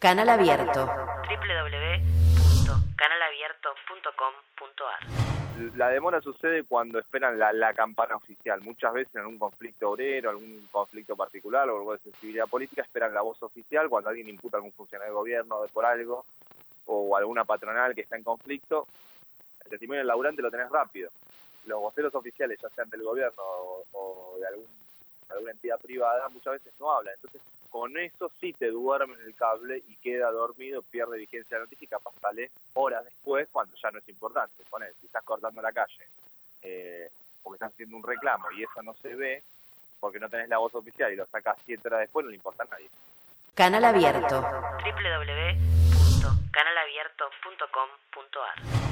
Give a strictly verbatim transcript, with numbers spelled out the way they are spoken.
Canal Abierto. doble u doble u doble u punto canal abierto punto com punto a r. La demora sucede cuando esperan la, la campana oficial. Muchas veces en algún conflicto obrero, algún conflicto particular o algo de sensibilidad política, esperan la voz oficial cuando alguien imputa a algún funcionario de gobierno por algo o alguna patronal que está en conflicto. El testimonio del laburante lo tenés rápido. Los voceros oficiales, ya sean del gobierno o, o de algún, alguna entidad privada, muchas veces no hablan. Entonces, con eso sí te duermen el cable y queda dormido, pierde vigencia la noticia y capaz sale horas después cuando ya no es importante. Ponés, si estás cortando la calle eh, porque estás haciendo un reclamo y eso no se ve porque no tenés la voz oficial y lo sacás siete horas después, no le importa a nadie. Canal Abierto. doble u doble u doble u punto canal abierto punto com punto a r.